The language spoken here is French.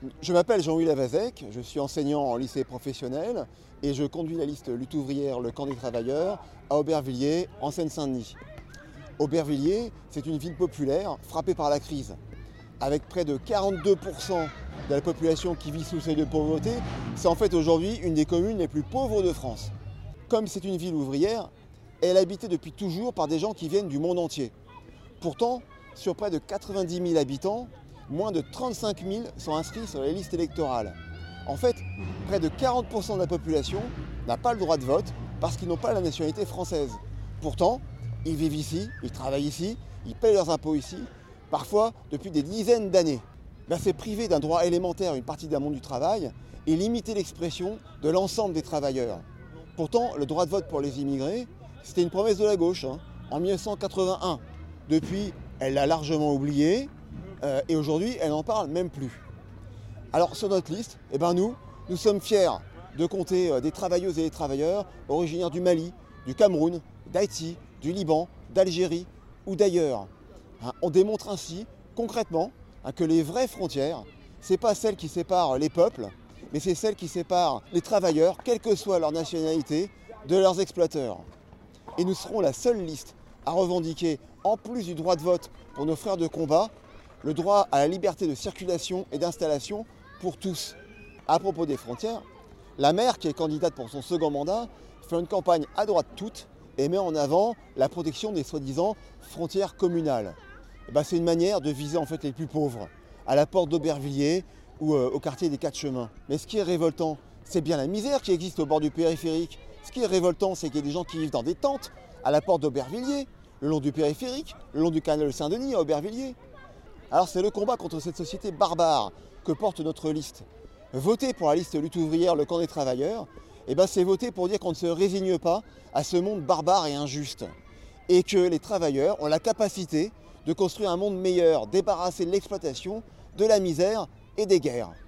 Je m'appelle Jean-Louis Lavazec, je suis enseignant en lycée professionnel et je conduis la liste Lutte ouvrière, le camp des travailleurs à Aubervilliers, en Seine-Saint-Denis. Aubervilliers, c'est une ville populaire frappée par la crise. Avec près de 42% de la population qui vit sous le seuil de pauvreté, c'est en fait aujourd'hui une des communes les plus pauvres de France. Comme c'est une ville ouvrière, elle est habitée depuis toujours par des gens qui viennent du monde entier. Pourtant, sur près de 90 000 habitants, moins de 35 000 sont inscrits sur les listes électorales. En fait, près de 40% de la population n'a pas le droit de vote parce qu'ils n'ont pas la nationalité française. Pourtant, ils vivent ici, ils travaillent ici, ils payent leurs impôts ici, parfois depuis des dizaines d'années. C'est priver d'un droit élémentaire une partie d'un monde du travail et limiter l'expression de l'ensemble des travailleurs. Pourtant, le droit de vote pour les immigrés, c'était une promesse de la gauche, en 1981. Depuis, elle l'a largement oublié et aujourd'hui, elle n'en parle même plus. Alors sur notre liste, nous sommes fiers de compter des travailleuses et des travailleurs originaires du Mali, du Cameroun, d'Haïti, du Liban, d'Algérie ou d'ailleurs. On démontre ainsi concrètement que les vraies frontières, ce n'est pas celles qui séparent les peuples, mais c'est celles qui séparent les travailleurs, quelle que soit leur nationalité, de leurs exploiteurs. Et nous serons la seule liste à revendiquer, en plus du droit de vote pour nos frères de combat, le droit à la liberté de circulation et d'installation pour tous. À propos des frontières, la maire, qui est candidate pour son second mandat, fait une campagne à droite toute et met en avant la protection des soi-disant frontières communales. C'est une manière de viser en fait les plus pauvres, à la porte d'Aubervilliers ou au quartier des Quatre Chemins. Mais ce qui est révoltant, c'est bien la misère qui existe au bord du périphérique. Ce qui est révoltant, c'est qu'il y a des gens qui vivent dans des tentes à la porte d'Aubervilliers, le long du périphérique, le long du canal Saint-Denis à Aubervilliers. Alors c'est le combat contre cette société barbare que porte notre liste. Voter pour la liste Lutte ouvrière, le camp des travailleurs, c'est voter pour dire qu'on ne se résigne pas à ce monde barbare et injuste. Et que les travailleurs ont la capacité de construire un monde meilleur, débarrassé de l'exploitation, de la misère et des guerres.